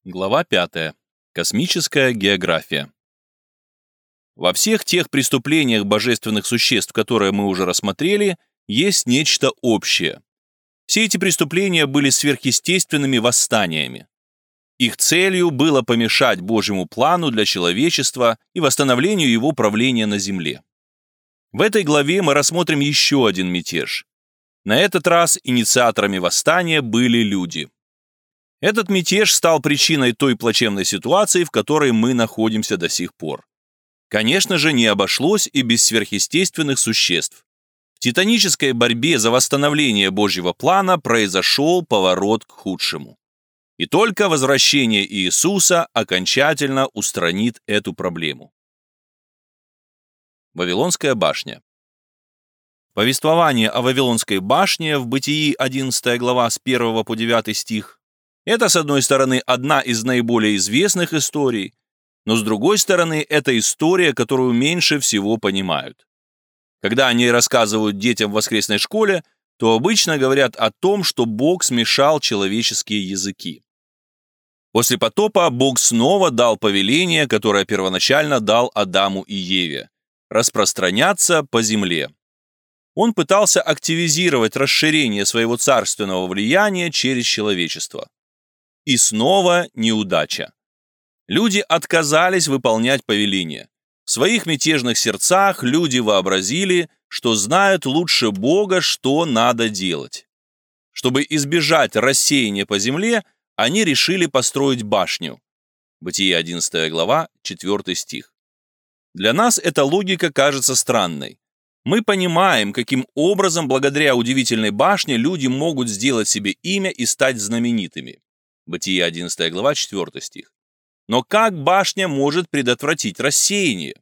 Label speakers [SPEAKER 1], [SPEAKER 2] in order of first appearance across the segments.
[SPEAKER 1] Глава 5. Космическая география. Во всех тех преступлениях божественных существ, которые мы уже рассмотрели, есть нечто общее. Все эти преступления были сверхъестественными восстаниями. Их целью было помешать Божьему плану для человечества и восстановлению его правления на земле. В этой главе мы рассмотрим еще один мятеж. На этот раз инициаторами восстания были люди. Этот мятеж стал причиной той плачевной ситуации, в которой мы находимся до сих пор. Конечно же, не обошлось и без сверхъестественных существ. В титанической борьбе за восстановление Божьего плана произошел поворот к худшему. И только возвращение Иисуса окончательно устранит эту проблему. Вавилонская башня. Повествование о Вавилонской башне в Бытии 11 глава с 1 по 9 стих. Это, с одной стороны, одна из наиболее известных историй, но с другой стороны, это история, которую меньше всего понимают. Когда о ней рассказывают детям в воскресной школе, то обычно говорят о том, что Бог смешал человеческие языки. После потопа Бог снова дал повеление, которое первоначально дал Адаму и Еве – распространяться по земле. Он пытался активизировать расширение своего царственного влияния через человечество. И снова неудача. Люди отказались выполнять повеление. В своих мятежных сердцах люди вообразили, что знают лучше Бога, что надо делать. Чтобы избежать рассеяния по земле, они решили построить башню. Бытие 11 глава, 4 стих. Для нас эта логика кажется странной. Мы понимаем, каким образом благодаря удивительной башне люди могут сделать себе имя и стать знаменитыми. Бытие 11 глава, 4 стих. Но как башня может предотвратить рассеяние?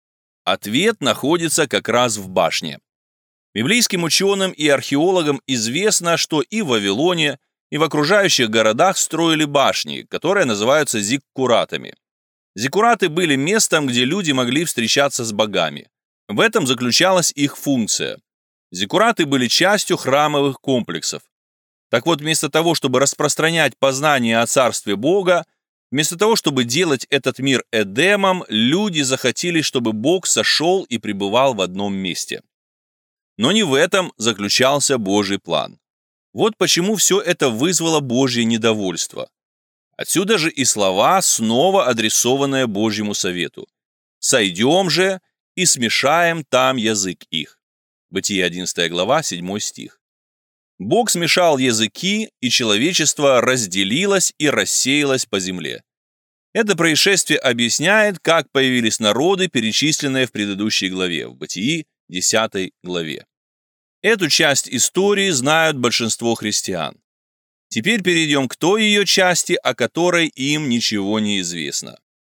[SPEAKER 1] Ответ находится как раз в башне. Библейским ученым и археологам известно, что и в Вавилоне, и в окружающих городах строили башни, которые называются зиккуратами. Зиккураты были местом, где люди могли встречаться с богами. В этом заключалась их функция. Зиккураты были частью храмовых комплексов. Так вот, вместо того, чтобы распространять познание о Царстве Бога, вместо того, чтобы делать этот мир Эдемом, люди захотели, чтобы Бог сошел и пребывал в одном месте. Но не в этом заключался Божий план. Вот почему все это вызвало Божье недовольство. Отсюда же и слова, снова адресованные Божьему совету. «Сойдем же и смешаем там язык их». Бытие 11 глава, 7 стих. Бог смешал языки, и человечество разделилось и рассеялось по земле. Это происшествие объясняет, как появились народы, перечисленные в предыдущей главе, в Бытии 10 главе. Эту часть истории знают большинство христиан. Теперь перейдем к той ее части, о которой им ничего не известно.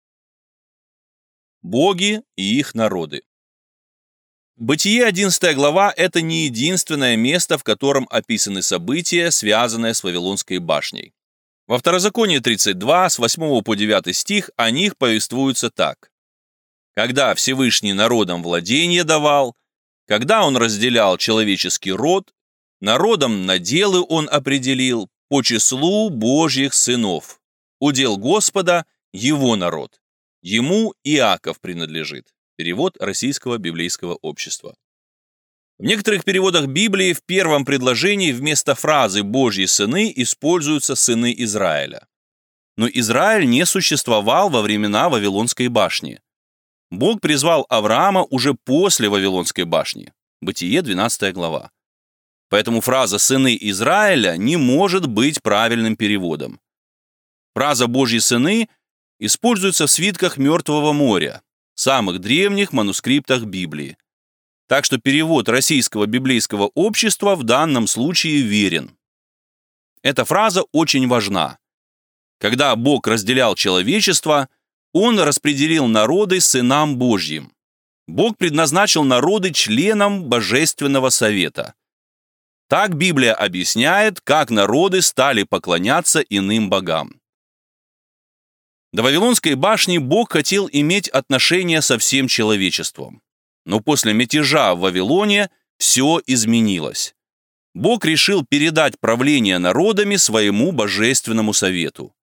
[SPEAKER 1] Боги и их народы. Бытие 11 глава – это не единственное место, в котором описаны события, связанные с Вавилонской башней. Во Второзаконии 32, с 8 по 9 стих, о них повествуется так. «Когда Всевышний народам владение давал, когда он разделял человеческий род, народом наделы он определил по числу Божьих сынов. Удел Господа – его народ, ему Иаков принадлежит». Перевод Российского библейского общества. В некоторых переводах Библии в первом предложении вместо фразы «Божьи сыны» используются «сыны Израиля». Но Израиль не существовал во времена Вавилонской башни. Бог призвал Авраама уже после Вавилонской башни. Бытие 12 глава. Поэтому фраза «сыны Израиля» не может быть правильным переводом. Фраза «Божьи сыны» используется в свитках Мертвого моря, самых древних манускриптах Библии. Так что перевод Российского библейского общества в данном случае верен. Эта фраза очень важна. Когда Бог разделял человечество, Он распределил народы сынам Божьим. Бог предназначил народы членам Божественного совета. Так Библия объясняет, как народы стали поклоняться иным богам. До Вавилонской башни Бог хотел иметь отношения со всем человечеством. Но после мятежа в Вавилоне все изменилось. Бог решил передать правление народами своему божественному совету.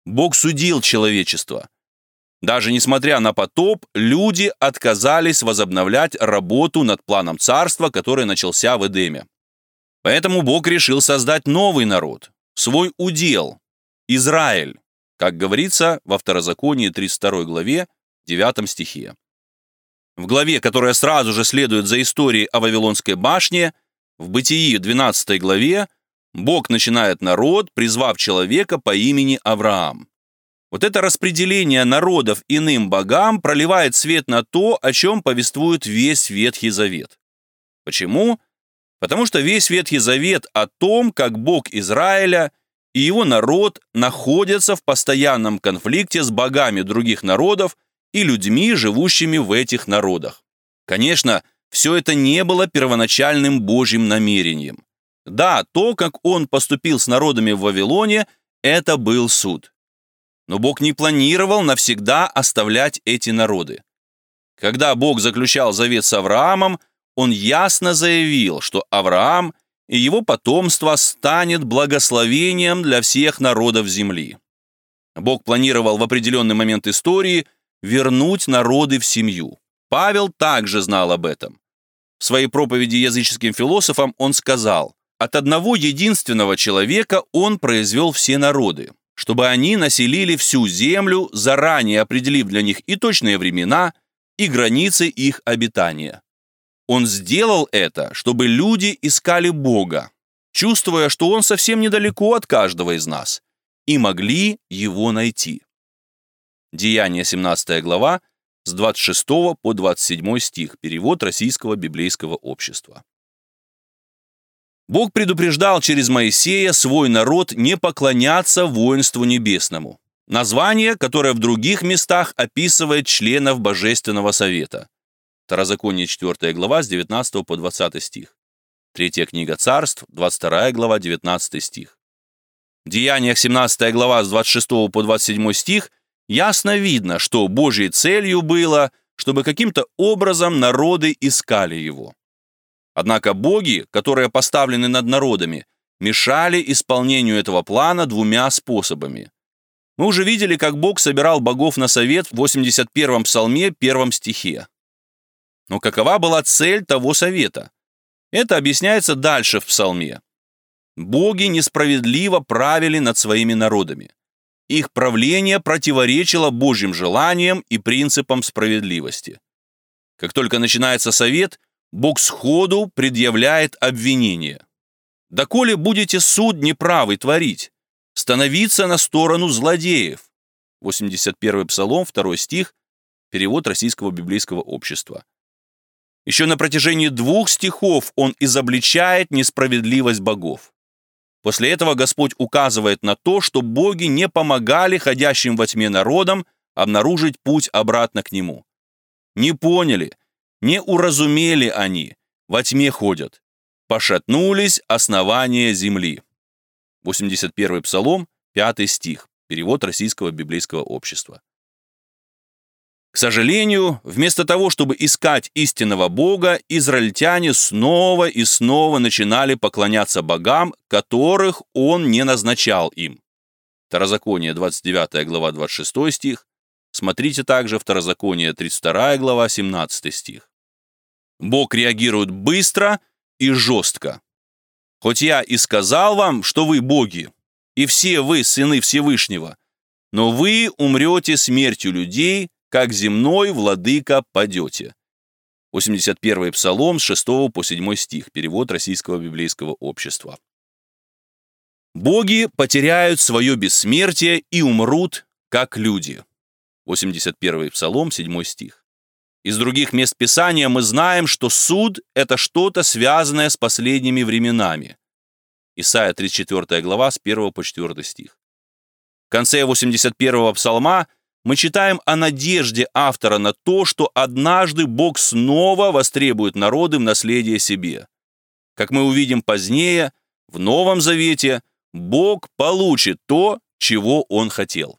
[SPEAKER 1] Бог судил человечество. Даже несмотря на потоп, люди отказались возобновлять работу над планом царства, который начался в Эдеме. Поэтому Бог решил создать новый народ, свой удел, Израиль, как говорится во Второзаконии 32 главе, 9 стихе. В главе, которая сразу же следует за историей о Вавилонской башне, в Бытии 12 главе, Бог начинает народ, призвав человека по имени Авраам. Вот это распределение народов иным богам проливает свет на то, о чем повествует весь Ветхий Завет. Почему? Потому что весь Ветхий Завет о том, как Бог Израиля и его народ находятся в постоянном конфликте с богами других народов и людьми, живущими в этих народах. Конечно, все это не было первоначальным Божьим намерением. Да, то, как он поступил с народами в Вавилоне, это был суд. Но Бог не планировал навсегда оставлять эти народы. Когда Бог заключал завет с Авраамом, он ясно заявил, что Авраам и его потомство станет благословением для всех народов земли. Бог планировал в определенный момент истории вернуть народы в семью. Павел также знал об этом. В своей проповеди языческим философам он сказал: «От одного единственного человека он произвел все народы, чтобы они населили всю землю, заранее определив для них и точные времена, и границы их обитания. Он сделал это, чтобы люди искали Бога, чувствуя, что Он совсем недалеко от каждого из нас, и могли Его найти». Деяния 17 глава, с 26 по 27 стих, перевод Российского библейского общества. Бог предупреждал через Моисея свой народ не поклоняться воинству небесному. Название, которое в других местах описывает членов Божественного Совета. Второзаконие 4 глава, с 19 по 20 стих. Третья книга Царств, 22 глава, 19 стих. В Деяниях 17 глава, с 26 по 27 стих ясно видно, что Божьей целью было, чтобы каким-то образом народы искали Его. Однако боги, которые поставлены над народами, мешали исполнению этого плана двумя способами. Мы уже видели, как Бог собирал богов на совет в 81-м псалме, 1 стихе. Но какова была цель того совета? Это объясняется дальше в псалме. Боги несправедливо правили над своими народами. Их правление противоречило Божьим желаниям и принципам справедливости. Как только начинается совет, Бог сходу предъявляет обвинение. «Доколе будете суд неправый творить, становиться на сторону злодеев». 81 псалом, 2 стих, перевод Российского библейского общества. Еще на протяжении 2 стихов он изобличает несправедливость богов. После этого Господь указывает на то, что боги не помогали ходящим во тьме народам обнаружить путь обратно к Нему. Не поняли, не уразумели они, во тьме ходят. Пошатнулись основания земли. 81 псалом, 5 стих, перевод Российского библейского общества. К сожалению, вместо того, чтобы искать истинного Бога, израильтяне снова и снова начинали поклоняться богам, которых Он не назначал им. Второзаконие 29 глава 26 стих. Смотрите также Второзаконие 32 глава 17 стих. Бог реагирует быстро и жестко. «Хоть я и сказал вам, что вы боги, и все вы сыны Всевышнего, но вы умрете смертью людей, как земной владыка падете». 81 псалом с 6 по 7 стих, перевод Российского библейского общества. Боги потеряют свое бессмертие и умрут, как люди. 81 псалом, 7 стих. Из других мест Писания мы знаем, что суд – это что-то связанное с последними временами. Исайя 34 глава, с 1 по 4 стих. В конце 81-го псалма мы читаем о надежде автора на то, что однажды Бог снова востребует народы в наследие себе. Как мы увидим позднее, в Новом Завете Бог получит то, чего Он хотел.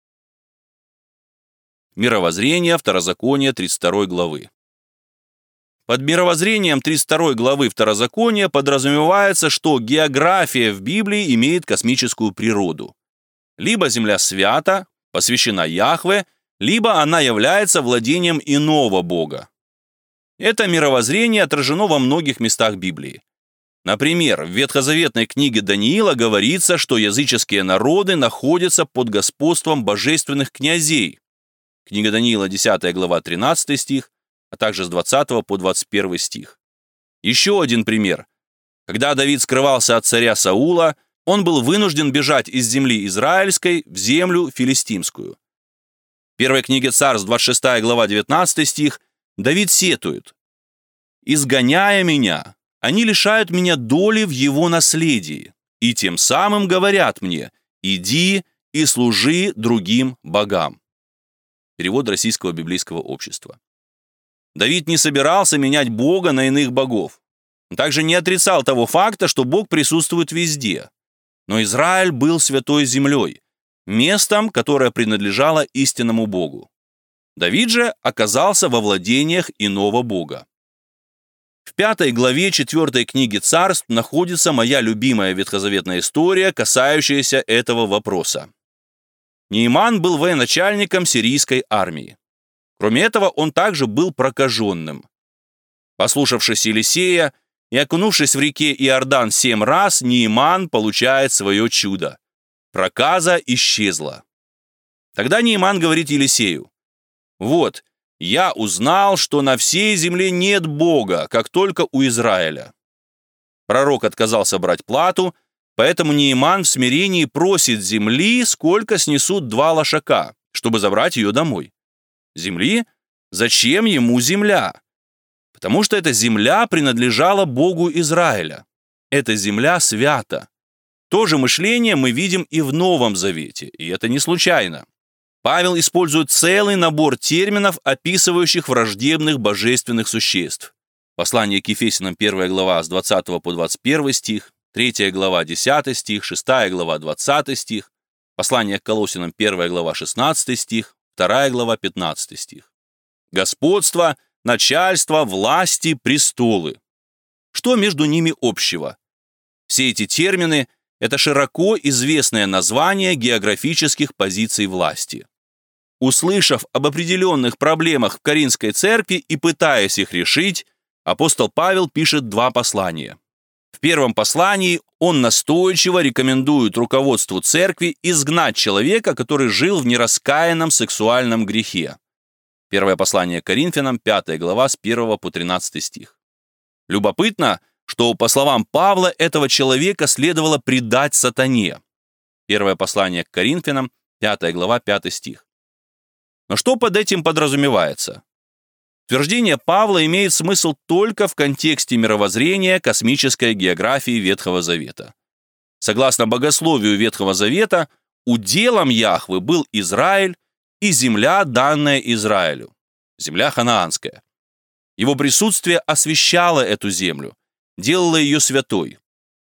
[SPEAKER 1] Мировоззрение Второзакония 32 главы. Под мировоззрением 32 главы Второзакония подразумевается, что география в Библии имеет космическую природу. Либо земля свята, посвящена Яхве, либо она является владением иного бога. Это мировоззрение отражено во многих местах Библии. Например, в ветхозаветной книге Даниила говорится, что языческие народы находятся под господством божественных князей. Книга Даниила, 10 глава, 13 стих, а также с 20 по 21 стих. Еще один пример. Когда Давид скрывался от царя Саула, он был вынужден бежать из земли израильской в землю филистимскую. В первой книге Царств, 26 глава, 19 стих, Давид сетует: «Изгоняя меня, они лишают меня доли в его наследии, и тем самым говорят мне: иди и служи другим богам». Перевод Российского библейского общества. Давид не собирался менять Бога на иных богов. Он также не отрицал того факта, что Бог присутствует везде. Но Израиль был святой землей, местом, которое принадлежало истинному Богу. Давид же оказался во владениях иного бога. В 5 главе 4 книги Царств находится моя любимая ветхозаветная история, касающаяся этого вопроса. Неиман был военачальником сирийской армии. Кроме этого, он также был прокаженным. Послушавшись Елисея и окунувшись в реке Иордан 7 раз, Неиман получает свое чудо. Проказа исчезла. Тогда Неиман говорит Елисею: «Вот, я узнал, что на всей земле нет Бога, как только у Израиля». Пророк отказался брать плату, поэтому Неиман в смирении просит земли, сколько снесут 2 лошака, чтобы забрать ее домой. Земли? Зачем ему земля? Потому что эта земля принадлежала Богу Израиля. Эта земля свята. То же мышление мы видим и в Новом Завете, и это не случайно. Павел использует целый набор терминов, описывающих враждебных божественных существ. Послание к Ефесянам, 1 глава, с 20 по 21 стих, 3 глава, 10 стих, 6 глава, 20 стих, послание к Колоссянам, 1 глава, 16 стих, 2 глава, 15 стих. Господство, начальство, власти, престолы. Что между ними общего? Все эти термины – это широко известное название географических позиций власти. Услышав об определенных проблемах в Коринфской церкви и пытаясь их решить, апостол Павел пишет 2 послания. В первом послании он настойчиво рекомендует руководству церкви изгнать человека, который жил в нераскаянном сексуальном грехе. Первое послание к Коринфянам, 5 глава, с 1 по 13 стих. Любопытно, что, по словам Павла, этого человека следовало предать сатане. Первое послание к Коринфянам, 5 глава, 5 стих. Но что под этим подразумевается? Утверждение Павла имеет смысл только в контексте мировоззрения космической географии Ветхого Завета. Согласно богословию Ветхого Завета, уделом Яхвы был Израиль и земля, данная Израилю, земля ханаанская. Его присутствие освящало эту землю, делало ее святой.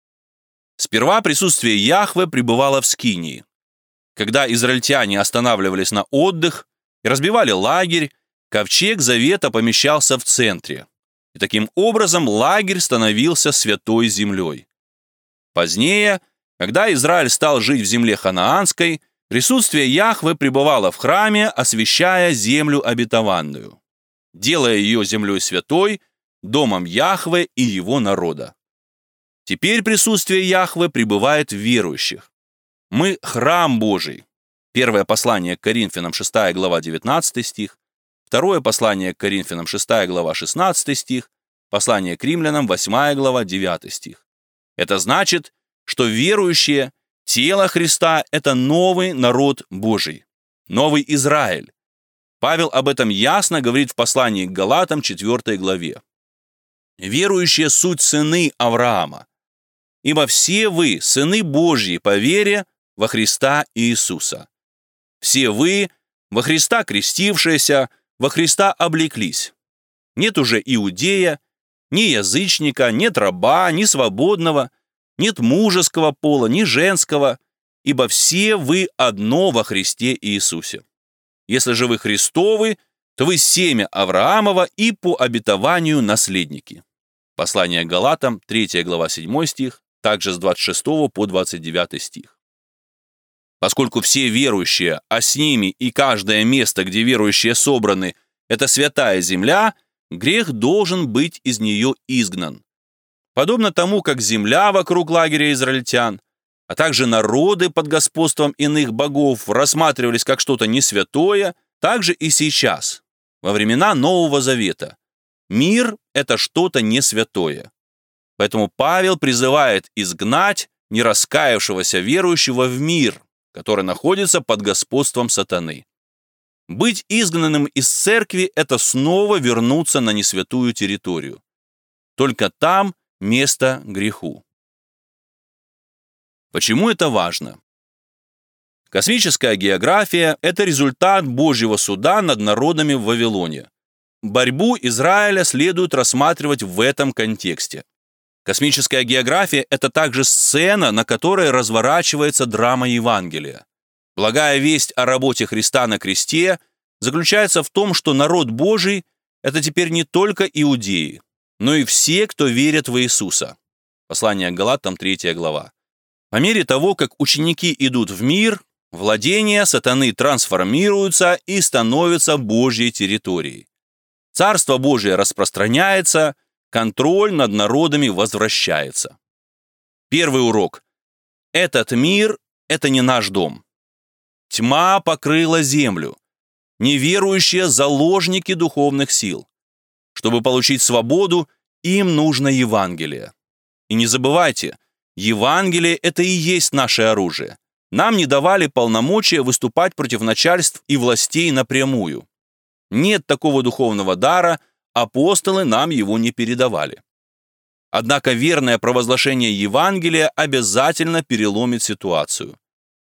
[SPEAKER 1] Сперва присутствие Яхвы пребывало в Скинии. Когда израильтяне останавливались на отдых и разбивали лагерь, ковчег Завета помещался в центре, и таким образом лагерь становился святой землей. Позднее, когда Израиль стал жить в земле ханаанской, присутствие Яхвы пребывало в храме, освящая землю обетованную, делая ее землей святой, домом Яхвы и его народа. Теперь присутствие Яхвы пребывает в верующих. Мы – храм Божий. Первое послание к Коринфянам, 6 глава, 19 стих. Второе послание к Коринфянам, 6 глава, 16 стих, послание к Римлянам, 8 глава, 9 стих. Это значит, что верующие, тело Христа – это новый народ Божий, новый Израиль. Павел об этом ясно говорит в послании к Галатам, 4 главе. «Верующие суть сыны Авраама, ибо все вы, сыны Божьи, по вере во Христа Иисуса. Все вы, во Христа крестившиеся, во Христа облеклись. Нет уже иудея, ни язычника, нет раба, ни свободного, нет мужеского пола, ни женского, ибо все вы одно во Христе Иисусе. Если же вы Христовы, то вы семя Авраамова и по обетованию наследники». Послание к Галатам, 3 глава, 7 стих, также с 26 по 29 стих. Поскольку все верующие, а с ними и каждое место, где верующие собраны, это святая земля, грех должен быть из нее изгнан. Подобно тому, как земля вокруг лагеря израильтян, а также народы под господством иных богов рассматривались как что-то несвятое, так же и сейчас, во времена Нового Завета. Мир – это что-то несвятое. Поэтому Павел призывает изгнать нераскаявшегося верующего в мир, который находится под господством сатаны. Быть изгнанным из церкви – это снова вернуться на несвятую территорию. Только там место греху. Почему это важно? Космическая география – это результат Божьего суда над народами в Вавилоне. Борьбу Израиля следует рассматривать в этом контексте. Космическая география – это также сцена, на которой разворачивается драма Евангелия. Благая весть о работе Христа на кресте заключается в том, что народ Божий – это теперь не только иудеи, но и все, кто верит в Иисуса. Послание к Галатам, 3 глава. По мере того, как ученики идут в мир, владения сатаны трансформируются и становятся Божьей территорией. Царство Божие распространяется, контроль над народами возвращается. Первый урок. Этот мир – это не наш дом. Тьма покрыла землю. Неверующие – заложники духовных сил. Чтобы получить свободу, им нужно Евангелие. И не забывайте, Евангелие – это и есть наше оружие. Нам не давали полномочия выступать против начальств и властей напрямую. Нет такого духовного дара, апостолы нам его не передавали. Однако верное провозглашение Евангелия обязательно переломит ситуацию.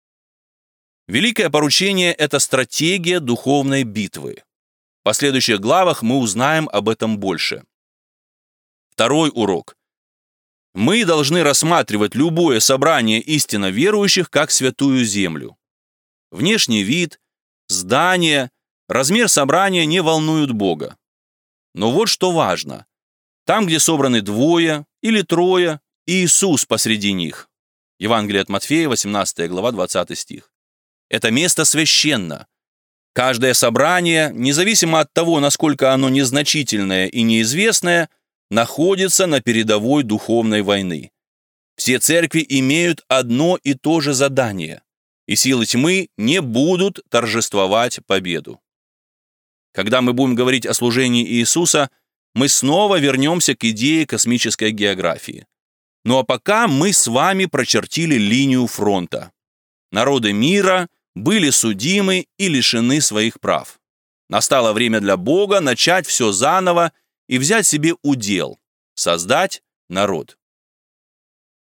[SPEAKER 1] Великое поручение – это стратегия духовной битвы. В последующих главах мы узнаем об этом больше. Второй урок. Мы должны рассматривать любое собрание истинно верующих как святую землю. Внешний вид, здание, размер собрания не волнуют Бога. Но вот что важно. Там, где собраны 2 или 3, Иисус посреди них. Евангелие от Матфея, 18 глава, 20 стих. Это место священно. Каждое собрание, независимо от того, насколько оно незначительное и неизвестное, находится на передовой духовной войны. Все церкви имеют одно и то же задание, и силы тьмы не будут торжествовать победу. Когда мы будем говорить о служении Иисуса, мы снова вернемся к идее космической географии. Ну а пока мы с вами прочертили линию фронта. Народы мира были судимы и лишены своих прав. Настало время для Бога начать все заново и взять себе удел – создать народ.